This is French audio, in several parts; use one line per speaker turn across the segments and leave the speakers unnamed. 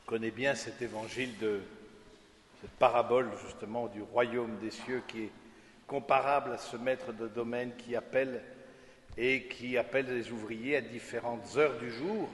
connaît bien cet évangile de cette parabole justement du royaume des cieux qui est comparable à ce maître de domaine qui appelle les ouvriers à différentes heures du jour.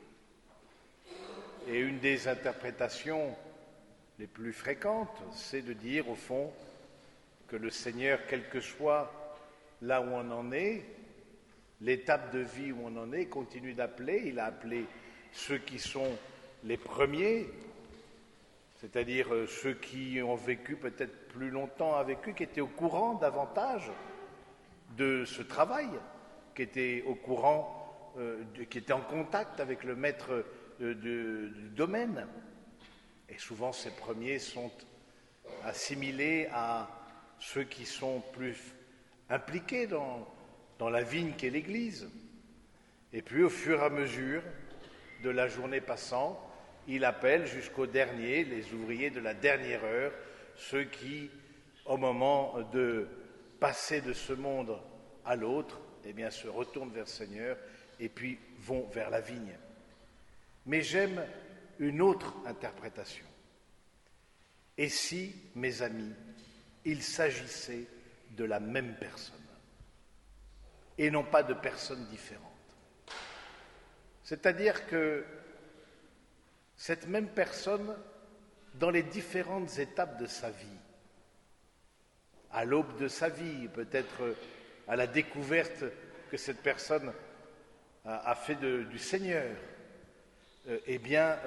Et une des interprétations les plus fréquentes, c'est de dire au fond que le Seigneur, quel que soit là où on en est, l'étape de vie où on en est, continue d'appeler. Il a appelé ceux qui sont les premiers, c'est-à-dire ceux qui ont vécu peut-être plus longtemps avec lui, qui étaient au courant davantage de ce travail, qui étaient au courant, qui étaient en contact avec le maître du domaine. Et souvent ces premiers sont assimilés à ceux qui sont plus impliqués dans la vigne qu'est l'Église. Et puis au fur et à mesure de la journée passant, il appelle jusqu'aux derniers, les ouvriers de la dernière heure, ceux qui, au moment de passer de ce monde à l'autre, eh bien, se retournent vers le Seigneur et puis vont vers la vigne. Mais j'aime une autre interprétation. Et si, mes amis, il s'agissait de la même personne et non pas de personnes différentes. C'est-à-dire que cette même personne, dans les différentes étapes de sa vie, à l'aube de sa vie, peut-être à la découverte que cette personne a fait du Seigneur, il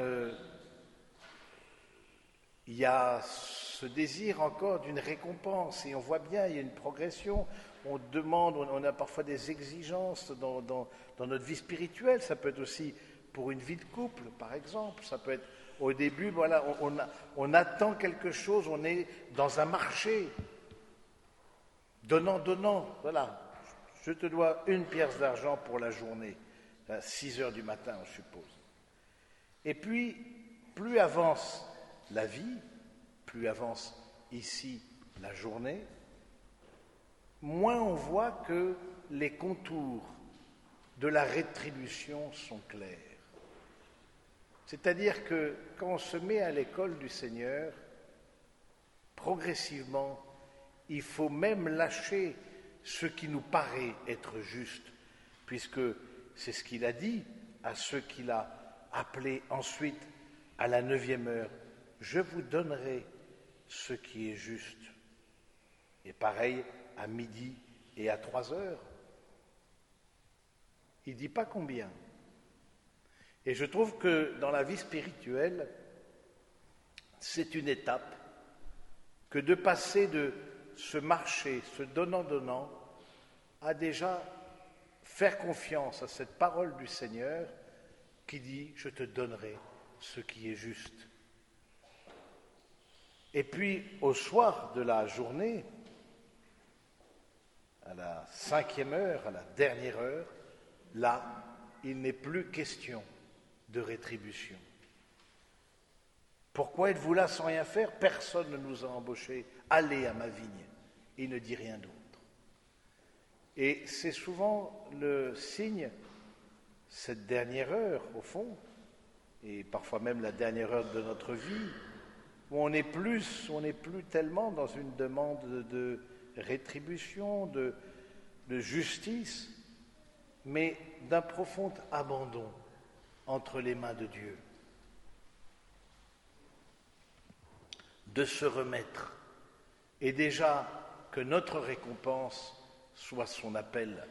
y a ce désir encore d'une récompense, et on voit bien, il y a une progression, on demande, on a parfois des exigences dans notre vie spirituelle, ça peut être aussi pour une vie de couple, par exemple, ça peut être au début, voilà, on attend quelque chose, on est dans un marché, donnant, voilà, je te dois 1 pièce d'argent pour la journée, à 6 heures du matin, on suppose. Et puis, plus avance la vie, plus avance ici la journée, moins on voit que les contours de la rétribution sont clairs. C'est-à-dire que quand on se met à l'école du Seigneur, progressivement, il faut même lâcher ce qui nous paraît être juste, puisque c'est ce qu'il a dit à ceux qu'il a appelés ensuite à la 9e heure. Je vous donnerai ce qui est juste. Et pareil à midi et à 3 heures. Il ne dit pas combien. Et je trouve que dans la vie spirituelle, c'est une étape que de passer de ce marché, ce donnant-donnant, à déjà faire confiance à cette parole du Seigneur qui dit « Je te donnerai ce qui est juste ». Et puis, au soir de la journée, à la 5e heure, à la dernière heure, là, il n'est plus question de rétribution. Pourquoi êtes-vous là sans rien faire? Personne ne nous a embauchés. Allez à ma vigne. Il ne dit rien d'autre. Et c'est souvent le signe, cette dernière heure, au fond, et parfois même la dernière heure de notre vie, où on n'est plus tellement dans une demande de rétribution, de justice, mais d'un profond abandon entre les mains de Dieu. De se remettre, et déjà que notre récompense soit son appel.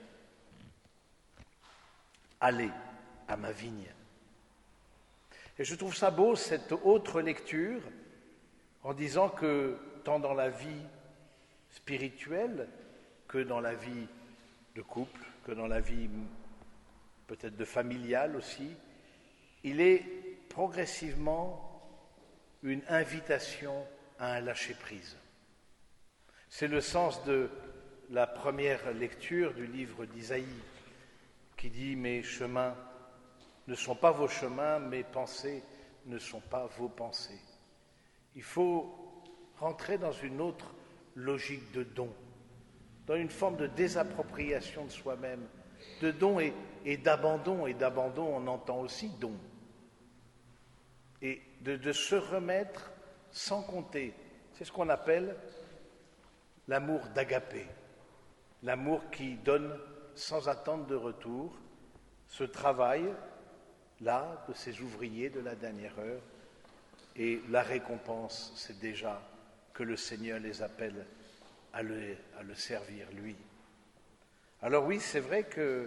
Allez à ma vigne. Et je trouve ça beau, cette autre lecture, en disant que tant dans la vie spirituelle que dans la vie de couple, que dans la vie peut-être de familiale aussi, il est progressivement une invitation à un lâcher-prise. C'est le sens de la première lecture du livre d'Isaïe qui dit « Mes chemins ne sont pas vos chemins, mes pensées ne sont pas vos pensées ». Il faut rentrer dans une autre logique de don, dans une forme de désappropriation de soi-même, de don et d'abandon. Et d'abandon, on entend aussi don. et de se remettre sans compter. C'est ce qu'on appelle l'amour d'agapé, l'amour qui donne sans attente de retour, ce travail-là de ces ouvriers de la dernière heure, et la récompense, c'est déjà que le Seigneur les appelle à le servir, lui. Alors oui, c'est vrai que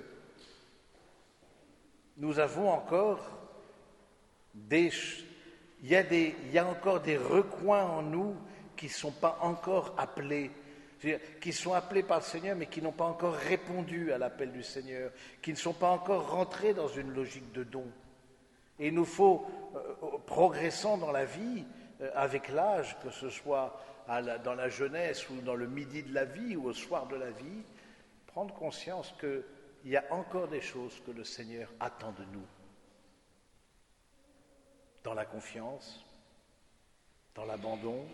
nous avons encore il y a encore des recoins en nous qui ne sont pas encore appelés, qui sont appelés par le Seigneur, mais qui n'ont pas encore répondu à l'appel du Seigneur, qui ne sont pas encore rentrés dans une logique de don. Et il nous faut, progressant dans la vie, avec l'âge, que ce soit dans la jeunesse ou dans le midi de la vie ou au soir de la vie, prendre conscience qu'il y a encore des choses que le Seigneur attend de nous. Dans la confiance, dans l'abandon,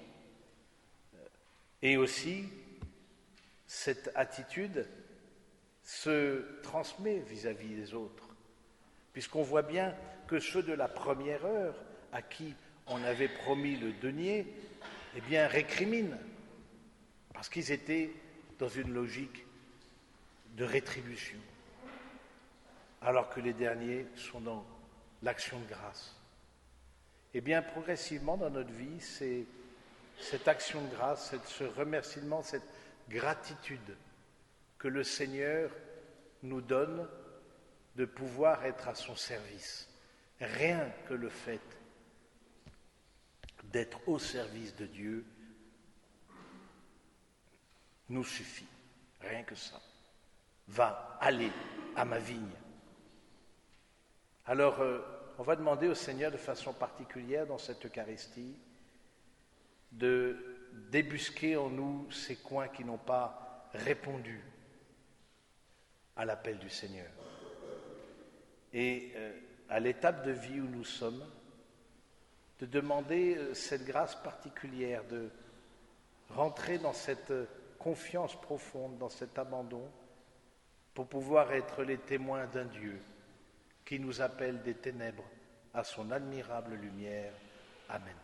et aussi cette attitude se transmet vis-à-vis des autres, puisqu'on voit bien que ceux de la première heure, à qui on avait promis le denier, eh bien récriminent, parce qu'ils étaient dans une logique de rétribution, alors que les derniers sont dans l'action de grâce. Eh bien, progressivement dans notre vie, c'est cette action de grâce, ce remerciement, cette gratitude que le Seigneur nous donne de pouvoir être à son service. Rien que le fait d'être au service de Dieu nous suffit. Rien que ça. Va aller à ma vigne. Alors, on va demander au Seigneur de façon particulière dans cette Eucharistie de débusquer en nous ces coins qui n'ont pas répondu à l'appel du Seigneur. Et à l'étape de vie où nous sommes, de demander cette grâce particulière de rentrer dans cette confiance profonde, dans cet abandon, pour pouvoir être les témoins d'un Dieu qui nous appelle des ténèbres à son admirable lumière. Amen.